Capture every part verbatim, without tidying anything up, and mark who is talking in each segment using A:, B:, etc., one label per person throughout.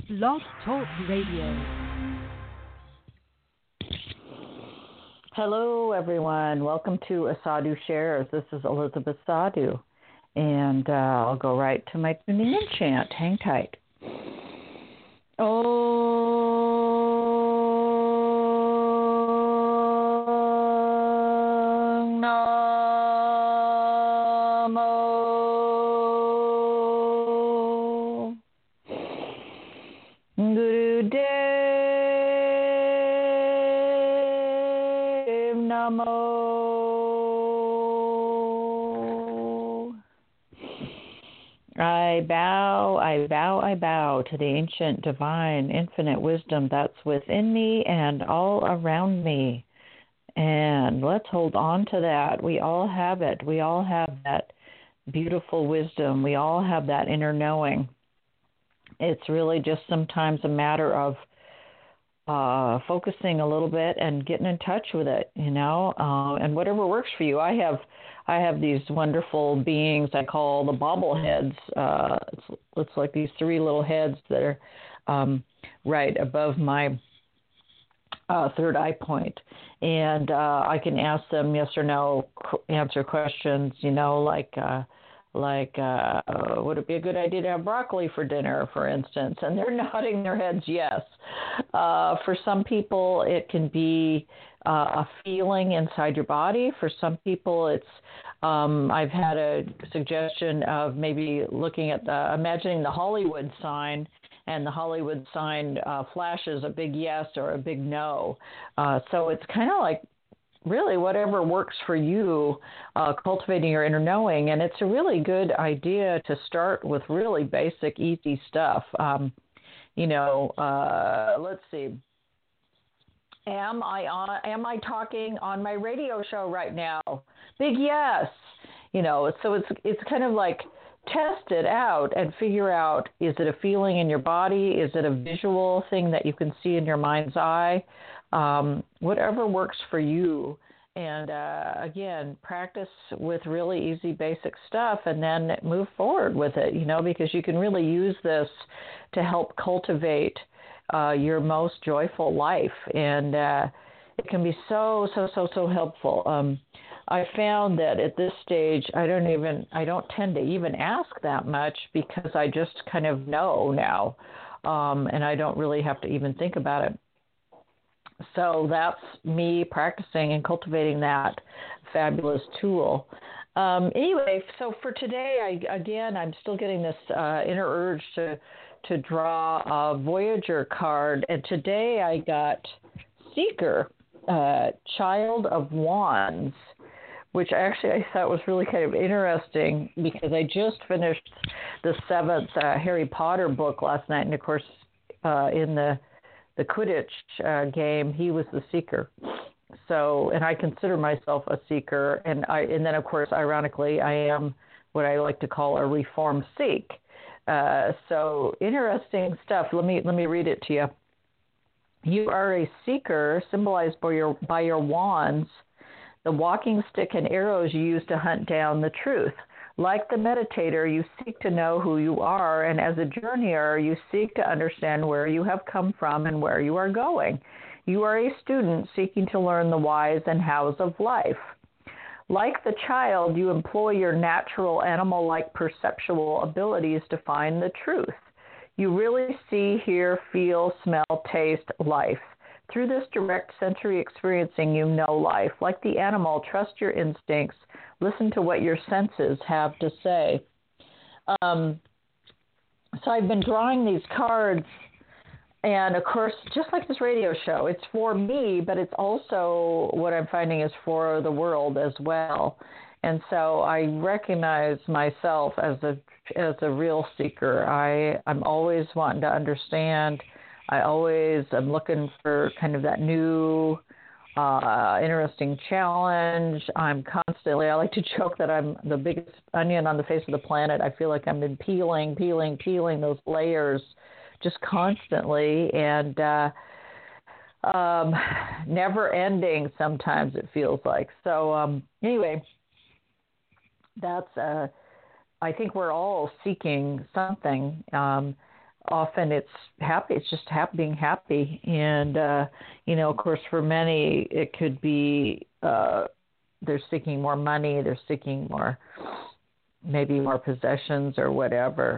A: Blog Talk Radio.
B: Hello, everyone. Welcome to Asadu Shares. This is Elizabeth Sadhu, and uh, I'll go right to my tuning in chant. Hang tight. Om Namo Gurudev Namo. I bow, I bow, I bow to the ancient, divine, infinite wisdom that's within me and all around me. And let's hold on to that. We all have it. We all have that beautiful wisdom. We all have that inner knowing. It's really just sometimes a matter of uh, focusing a little bit and getting in touch with it, you know, uh, and whatever works for you. I have I have these wonderful beings I call the bobbleheads. Uh, it's, it's like these three little heads that are um, right above my uh, third eye point. And uh, I can ask them yes or no, answer questions, you know, like, uh, like uh, would it be a good idea to have broccoli for dinner, for instance? And they're nodding their heads yes. Uh, for some people, it can be uh, a feeling inside your body. For some people, it's um, I've had a suggestion of maybe looking at the, imagining the Hollywood sign, and the Hollywood sign uh, flashes a big yes or a big no. Uh, so it's kind of like really whatever works for you, uh, cultivating your inner knowing. And it's a really good idea to start with really basic, easy stuff. Um, you know, uh, let's see. Am I on, am I talking on my radio show right now? Big yes. You know, so it's it's kind of like test it out and figure out, is it a feeling in your body? Is it a visual thing that you can see in your mind's eye? Um, whatever works for you. And uh, again, practice with really easy, basic stuff and then move forward with it, you know, because you can really use this to help cultivate uh, your most joyful life. And uh, it can be so, so, so, so helpful. Um, I found that at this stage, I don't even, I don't tend to even ask that much because I just kind of know now, um, and I don't really have to even think about it. So that's me practicing and cultivating that fabulous tool. Um, anyway, so for today, I, again, I'm still getting this uh, inner urge to to draw a Voyager card, and today I got Seeker, uh, Child of Wands, which actually I thought was really kind of interesting because I just finished the seventh uh, Harry Potter book last night, and of course, uh, in the the Quidditch uh, game, he was the Seeker. So, and I consider myself a Seeker, and I, and then of course, ironically, I am what I like to call a Reformed Sikh. Uh, so, interesting stuff. Let me let me read it to you. You are a Seeker, symbolized by your by your wands, the walking stick and arrows you use to hunt down the truth. Like the meditator, you seek to know who you are, and as a journeyer, you seek to understand where you have come from and where you are going. You are a student seeking to learn the whys and hows of life. Like the child, you employ your natural animal-like perceptual abilities to find the truth. You really see, hear, feel, smell, taste life. Through this direct sensory experiencing, you know life. Like the animal, trust your instincts. Listen to what your senses have to say. Um, so I've been drawing these cards, and of course, just like this radio show, it's for me, but it's also what I'm finding is for the world as well. And so I recognize myself as a as a real seeker. I I'm always wanting to understand. I always am looking for kind of that new, uh, interesting challenge. I'm constantly, I like to joke that I'm the biggest onion on the face of the planet. I feel like I've been peeling, peeling, peeling those layers just constantly, and uh, um, never ending sometimes it feels like. So um, anyway, that's, uh, I think we're all seeking something. Um, often it's happy. It's just happy, being happy. And, uh, you know, of course, for many, it could be uh, they're seeking more money, they're seeking more, maybe more possessions or whatever.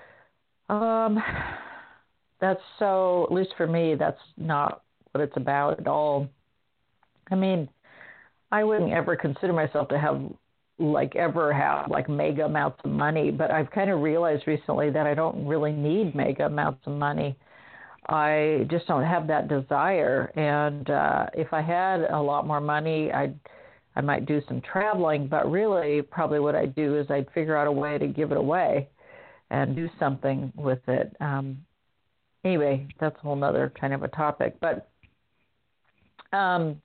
B: Um, that's so, at least for me, that's not what it's about at all. I mean, I wouldn't ever consider myself to have, like, ever have, like, mega amounts of money, but I've kind of realized recently that I don't really need mega amounts of money. I just don't have that desire, and uh, if I had a lot more money, I'd, I might do some traveling, but really probably what I'd do is I'd figure out a way to give it away and do something with it. Um, anyway, that's a whole other kind of a topic, but um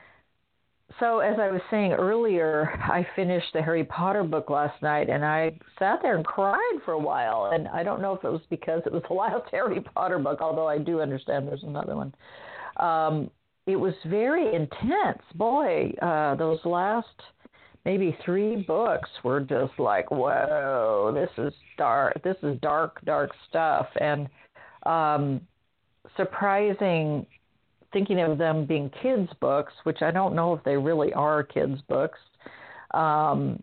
B: so as I was saying earlier, I finished the Harry Potter book last night, and I sat there and cried for a while. And I don't know if it was because it was the last Harry Potter book, although I do understand there's another one. Um, it was very intense. Boy, uh, those last maybe three books were just like, whoa, this is dark. This is dark, dark stuff. And um, surprising, thinking of them being kids' books, which I don't know if they really are kids' books. Um,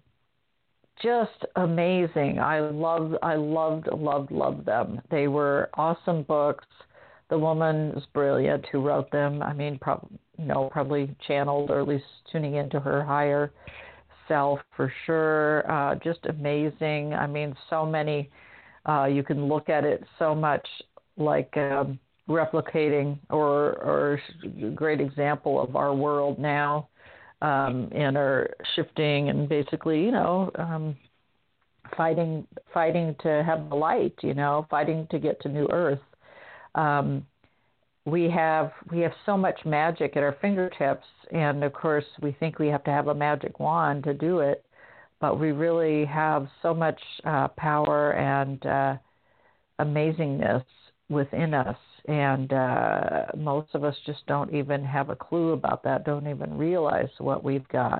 B: just amazing. I loved, I loved, loved, loved them. They were awesome books. The woman is brilliant who wrote them. I mean, prob- you know, probably channeled or at least tuning into her higher self for sure. Uh, just amazing. I mean, so many. Uh, you can look at it so much like. Um, replicating or or a great example of our world now, um, and are shifting and basically, you know, um, fighting fighting to have the light, you know, fighting to get to New Earth. Um, we have we have so much magic at our fingertips, and of course we think we have to have a magic wand to do it, but we really have so much uh, power and uh, amazingness within us. And uh, most of us just don't even have a clue about that, don't even realize what we've got.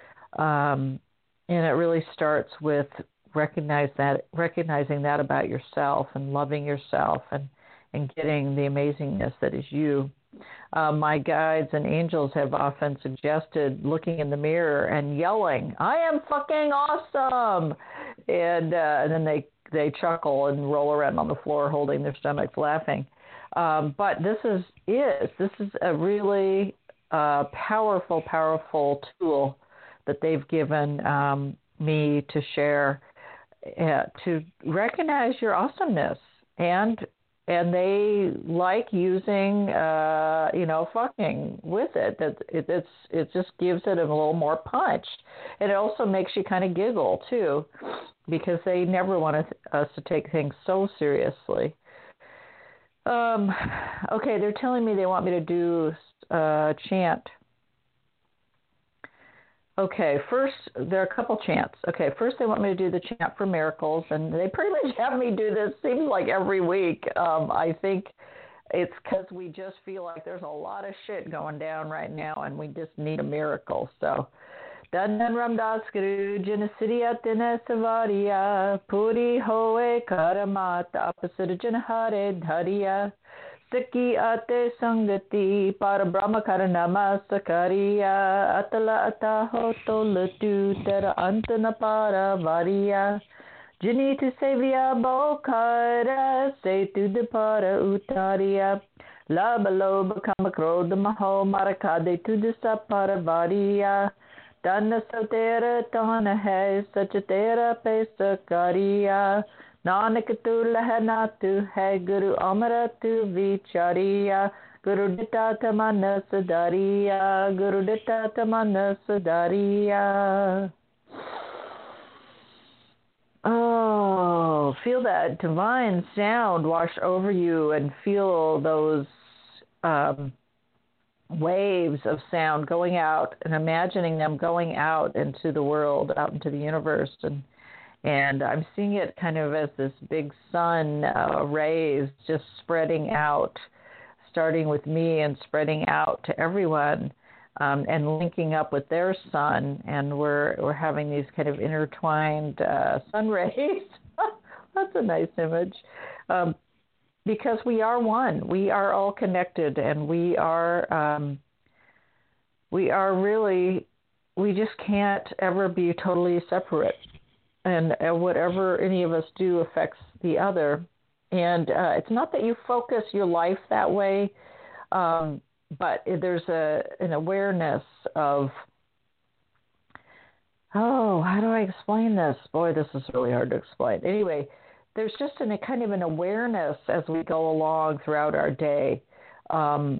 B: Um, and it really starts with recognize that, recognizing that about yourself and loving yourself and, and getting the amazingness that is you. Uh, my guides and angels have often suggested looking in the mirror and yelling, "I am fucking awesome!" And, uh, and then they, they chuckle and roll around on the floor holding their stomachs laughing. Um, but this is is this is a really uh, powerful, powerful tool that they've given um, me to share uh, to recognize your awesomeness, and and they like using uh, you know fucking with it. That it, it's it just gives it a little more punch, and it also makes you kind of giggle too, because they never want us to take things so seriously. Um, okay, they're telling me they want me to do uh, chant. Okay, first, there are a couple chants. Okay, first they want me to do the chant for miracles, and they pretty much have me do this, seems like every week. Um, I think it's because we just feel like there's a lot of shit going down right now, and we just need a miracle. So, Dandan Ramdas Guru Janasidiya Tina Savariya Puri Hoe Karamata Apasarjan Hare Dhariya Siki Ate Sangati Parabrahma Karanama Sakariya Atala Ataho Tolatu Tera Antana Para Variya Jini to Savia Bokara Say to the Para Utaria Laba Loba Kamakro the Maho Marakade to the Sapara Variya Dana Sotera Tana Hai Sachatera Pesa Kariya Nanak tu lahana tu hai Guru Amara tu vichariya Guru Ditta Tamana Sadariya Guru Ditta Tamana Sadariya. Oh, feel that divine sound wash over you and feel those um, waves of sound going out and imagining them going out into the world, out into the universe. And And I'm seeing it kind of as this big sun uh, rays just spreading out, starting with me and spreading out to everyone, um, and linking up with their sun. And we're we're having these kind of intertwined uh, sun rays. That's a nice image. Um, because we are one. We are all connected, and we are um, we are really, we just can't ever be totally separate. And uh, whatever any of us do affects the other. And uh, it's not that you focus your life that way, um, but there's a an awareness of, oh, how do I explain this? Boy, this is really hard to explain. Anyway, there's just an, a kind of an awareness as we go along throughout our day. Um,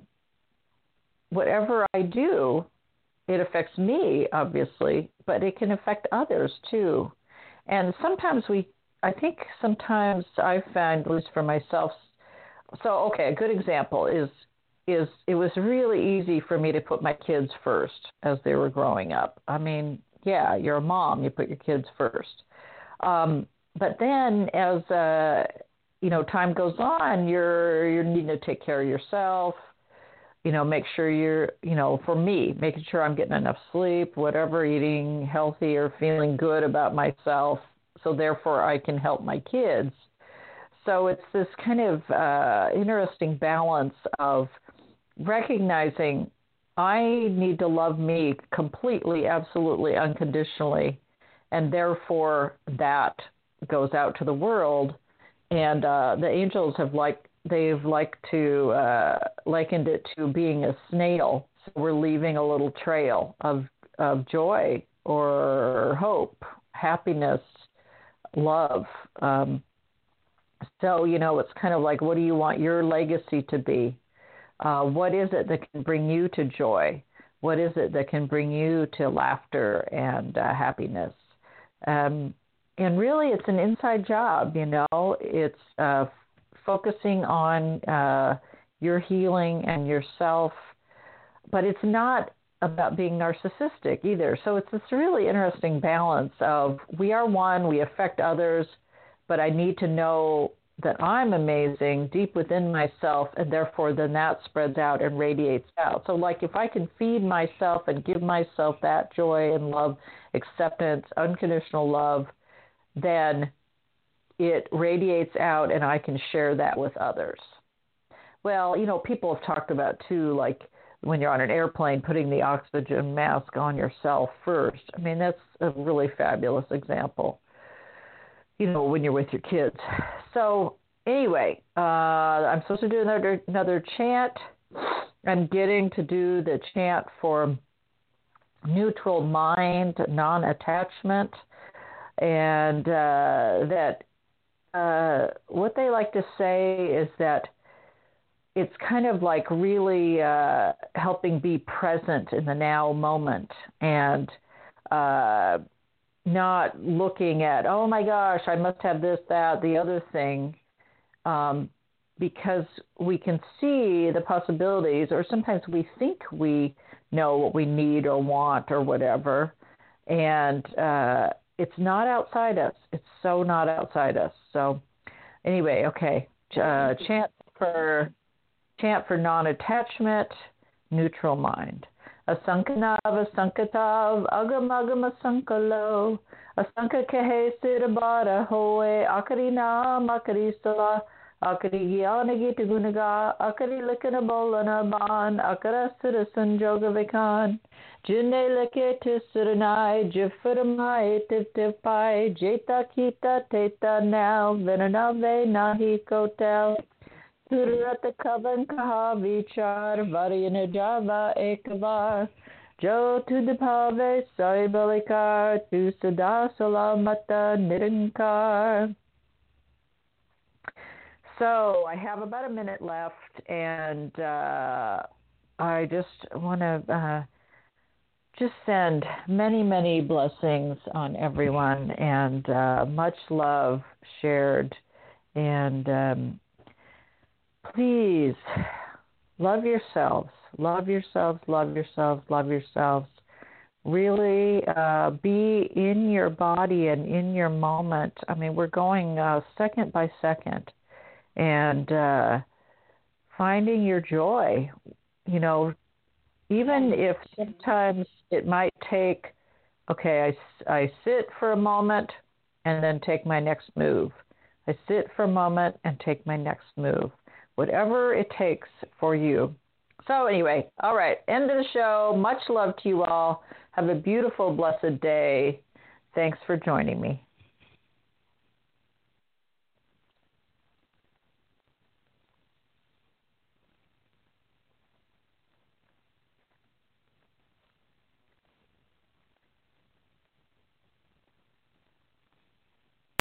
B: whatever I do, it affects me, obviously, but it can affect others too. And sometimes we, I think sometimes I find, at least for myself, so, okay, a good example is, is it was really easy for me to put my kids first as they were growing up. I mean, yeah, you're a mom, you put your kids first. Um, but then as, uh, you know, time goes on, you're, you're needing to take care of yourself, you know, make sure you're, you know, for me, making sure I'm getting enough sleep, whatever, eating healthy or feeling good about myself, so therefore I can help my kids. So it's this kind of uh, interesting balance of recognizing I need to love me completely, absolutely, unconditionally, and therefore that goes out to the world. And uh, the angels have like they've liked to uh, likened it to being a snail. So we're leaving a little trail of of joy or hope, happiness, love. Um, so you know, it's kind of like, what do you want your legacy to be? Uh, what is it that can bring you to joy? What is it that can bring you to laughter and uh, happiness? Um, and really, it's an inside job, you know. It's uh, focusing on uh, your healing and yourself, but it's not about being narcissistic either. So it's this really interesting balance of we are one, we affect others, but I need to know that I'm amazing deep within myself, and therefore then that spreads out and radiates out. So like if I can feed myself and give myself that joy and love, acceptance, unconditional love, then it radiates out and I can share that with others. Well, you know, people have talked about too, like when you're on an airplane, putting the oxygen mask on yourself first. I mean, that's a really fabulous example, you know, when you're with your kids. So anyway, uh, I'm supposed to do another another chant. I'm getting to do the chant for neutral mind, non-attachment, and uh, that uh, what they like to say is that it's kind of like really uh, helping be present in the now moment and uh, not looking at, oh my gosh, I must have this, that, the other thing, um, because we can see the possibilities, or sometimes we think we know what we need or want or whatever, and uh, it's not outside us. It's so not outside us. So anyway, okay, uh, chant for chant for non-attachment, neutral mind. Asankanav, asankatav, agam agam asankalo, asanka kehe sirabara hoe, akari nam, akari sala, akari gyanagi tigunaga, akari likana bolana ban, akara citizen joga vikan, jine leke tisuranai, jifiramai tivtipai, jeta kita teta now, vinanave nahi kotel. Surata kavan kaha vichar variyana java ekvar jo to the pave saibalikar to sada salamata nirankar. So I have about a minute left, and uh, I just want to uh, just send many, many blessings on everyone, and uh, much love shared, and um, please love yourselves, love yourselves, love yourselves, love yourselves. Really uh, be in your body and in your moment. I mean, we're going uh, second by second, and uh, finding your joy. You know, even if sometimes it might take, okay, I, I sit for a moment and then take my next move. I sit for a moment and take my next move. whatever it takes for you. So anyway, all right, end of the show. Much love to you all. Have a beautiful, blessed day. Thanks for joining me.